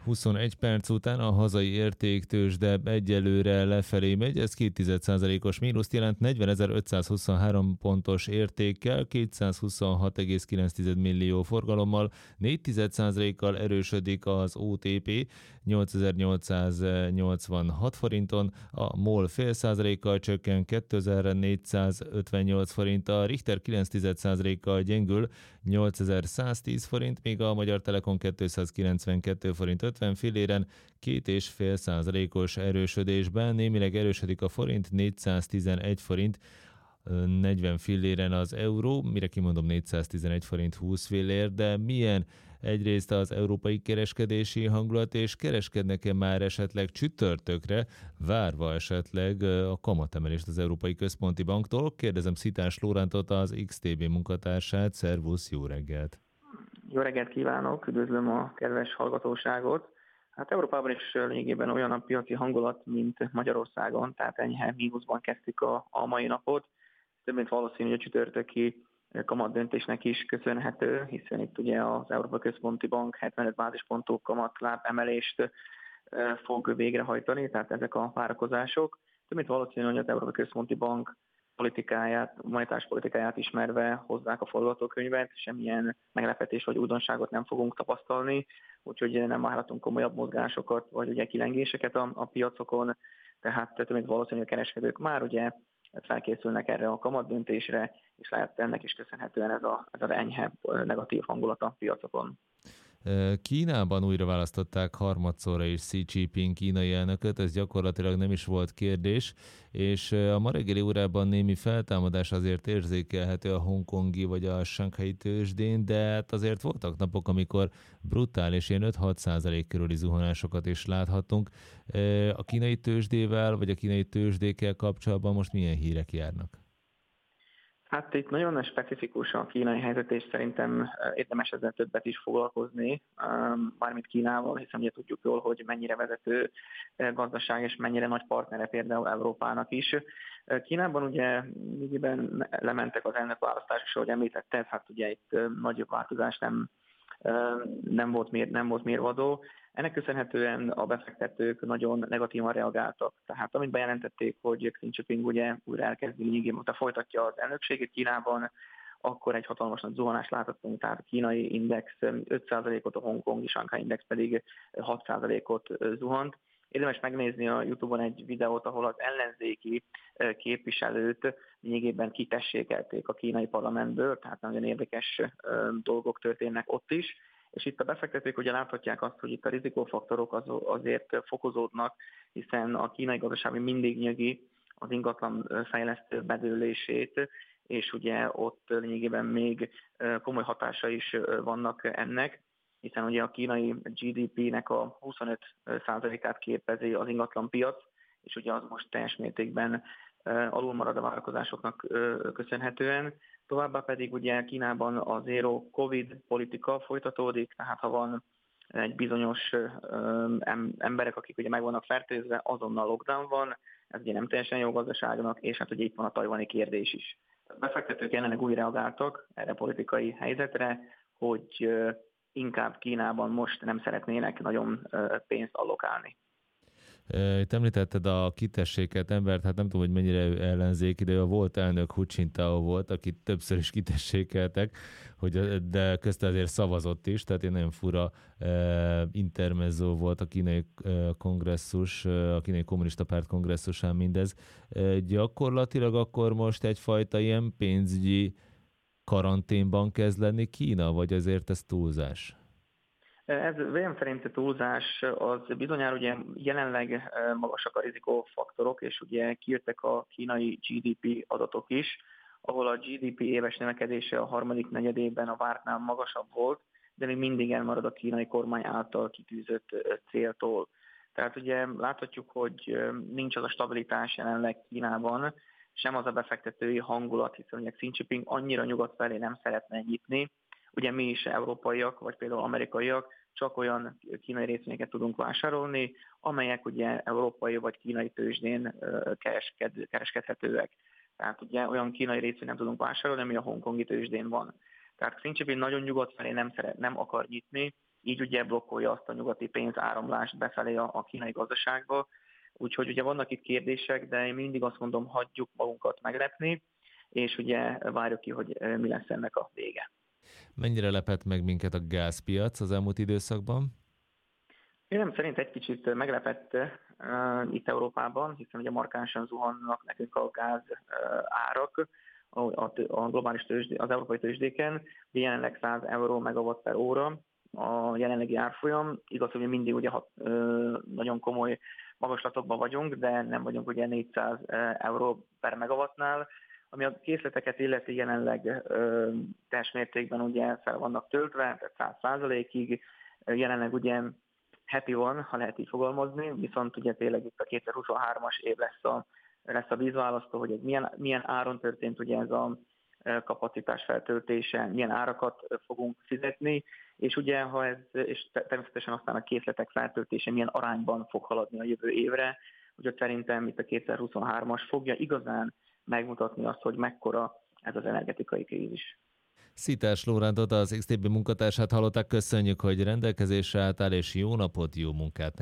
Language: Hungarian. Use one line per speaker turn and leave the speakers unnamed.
21 perc után a hazai értéktőzsde egyelőre lefelé megy, ez 0,2%-os mínuszt jelent, 40.523 pontos értékkel, 226,9 millió forgalommal, 0,4%-kal erősödik az OTP, 8886 forinton, a MOL fél százalékkal csökken, 2458 forint, a Richter 9,1%-kal gyengül, 8110 forint, míg a Magyar Telekom 292 forint 50 filléren 2,5%-os erősödésben, némileg erősödik a forint, 411 forint 40 filléren az euró, mire kimondom 411 forint 20 fillér, de milyen egyrészt az európai kereskedési hangulat, és kereskednek-e már esetleg csütörtökre, várva esetleg a kamatemelést az Európai Központi Banktól? Kérdezem Szitás Lórántot, az XTB munkatársát. Szervusz, jó reggelt!
Jó reggelt kívánok, üdvözlöm a kedves hallgatóságot. Hát Európában is lényegében olyan a piaci hangulat, mint Magyarországon, tehát enyhe mínuszban kezdtük a mai napot. Több mint valószínű, hogy a csütörtöki kamatdöntésnek is köszönhető, hiszen itt ugye az Európai Központi Bank 75 bázispontú kamatláb emelést fog végrehajtani, tehát ezek a várakozások. Több mint valószínű, hogy az Európai Központi Bank monetáris politikáját ismerve hozzák a forgatókönyvet, semmilyen meglepetés vagy újdonságot nem fogunk tapasztalni, úgyhogy nem várhatunk komolyabb mozgásokat, vagy ugye kilengéseket a piacokon, tehát több mint valószínű, a kereskedők már ugye felkészülnek erre a kamatdöntésre, és lehet ennek is köszönhetően ez az enyhe negatív hangulat a piacokon.
Kínában újra választották harmadszorra is Xi Jinping kínai elnököt, ez gyakorlatilag nem is volt kérdés, és a ma reggeli órában némi feltámadás azért érzékelhető a hongkongi vagy a sanghai tőzsdén, de hát azért voltak napok, amikor brutális, ilyen 5-6% körüli zuhanásokat is láthatunk. A kínai tőzsdével, vagy a kínai tőzsdékkel kapcsolatban most milyen hírek járnak?
Hát itt nagyon specifikus a kínai helyzet, és szerintem érdemes ezzel többet is foglalkozni, mármint Kínával, hiszen ugye tudjuk jól, hogy mennyire vezető gazdaság, és mennyire nagy partnere például Európának is. Kínában ugye mindigben lementek az elnökválasztások, és ahogy említetted, hát ugye itt nagyobb változás nem volt mérvadó. Ennek köszönhetően a befektetők nagyon negatívan reagáltak. Tehát amit bejelentették, hogy Xi Jinping ugye újra elkezdi lényegében, folytatja az elnökségét Kínában, akkor egy hatalmas nagy zuhanást láthattunk, tehát a kínai index 5%-ot, a hongkongi Shanghai index pedig 6%-ot zuhant. Érdemes megnézni a YouTube-on egy videót, ahol az ellenzéki képviselőt lényegében kitessékelték a kínai parlamentből, tehát nagyon érdekes dolgok történnek ott is. És itt a befektetők ugye láthatják azt, hogy itt a rizikófaktorok azért fokozódnak, hiszen a kínai gazdaság mindig nyögi az ingatlan fejlesztő bedőlését, és ugye ott lényegében még komoly hatása is vannak ennek, hiszen ugye a kínai GDP-nek a 25%-át képezi az ingatlan piac, és ugye az most teljes mértékben alulmarad a várakozásoknak köszönhetően. Továbbá pedig ugye Kínában a zero COVID politika folytatódik, tehát ha van egy bizonyos emberek, akik ugye meg vannak fertőzve, azonnal lockdown van, ez ugye nem teljesen jó gazdaságnak, és hát ugye itt van a tajvani kérdés is. A befektetők jelenleg úgy reagáltak erre a politikai helyzetre, hogy inkább Kínában most nem szeretnének nagyon pénzt allokálni.
Itt említetted a kitessékelt embert, hát nem tudom, hogy mennyire ellenzéki, de a volt elnök Hu Jintao volt, akit többször is kitessékeltek, de közte azért szavazott is, tehát egy nagyon fura intermezzo volt a kínai kongresszus, a kínai kommunista párt kongresszusán mindez. Gyakorlatilag akkor most egyfajta ilyen pénzügyi karanténban kezd lenni Kína, vagy azért ez túlzás?
Ez velem szerint túlzás, az bizonyára ugye jelenleg magasak a rizikófaktorok, és ugye kijöttek a kínai GDP adatok is, ahol a GDP éves növekedése a harmadik negyedében a vártnál magasabb volt, de még mindig elmarad a kínai kormány által kitűzött céltól. Tehát ugye láthatjuk, hogy nincs az a stabilitás jelenleg Kínában, sem az a befektetői hangulat, hiszen ugye Xi Jinping annyira nyugat felé nem szeretne nyitni. Ugye mi is európaiak, vagy például amerikaiak csak olyan kínai részvényeket tudunk vásárolni, amelyek ugye európai vagy kínai tőzsdén kereskedhetőek. Tehát ugye olyan kínai részvényt nem tudunk vásárolni, ami a hongkongi tőzsdén van. Tehát Xi Jinping nagyon nyugodt felé nem akar nyitni, így ugye blokkolja azt a nyugati pénzáramlást befelé a kínai gazdaságba. Úgyhogy ugye vannak itt kérdések, de én mindig azt mondom, hagyjuk magunkat meglepni, és ugye várjuk ki, hogy mi lesz ennek a vége.
Mennyire lepett meg minket a gázpiac az elmúlt időszakban?
Én szerint egy kicsit meglepett itt Európában, hiszen ugye markánsan zuhannak nekünk a gáz árak a globális az európai tőzsdéken, jelenleg 100 euró megawatt per óra a jelenlegi árfolyam. Igaz, hogy mindig ugye nagyon komoly magaslatokban vagyunk, de nem vagyunk ugye 400 euró per megawattnál, ami a készleteket illeti jelenleg teljes mértékben ugye fel vannak töltve, tehát 100%-ig, jelenleg ugye happy van, ha lehet így fogalmazni, viszont ugye tényleg itt a 2023-as év lesz a vízválasztó, hogy ez milyen áron történt ugye ez a kapacitás feltöltése, milyen árakat fogunk fizetni, és ugye és természetesen aztán a készletek feltöltése milyen arányban fog haladni a jövő évre, úgyhogy szerintem itt a 2023-as fogja igazán megmutatni azt, hogy mekkora ez az energetikai krízis.
Szitás Lórántot, az XTB munkatársát hallották, köszönjük, hogy rendelkezésre álltál, és jó napot, jó munkát!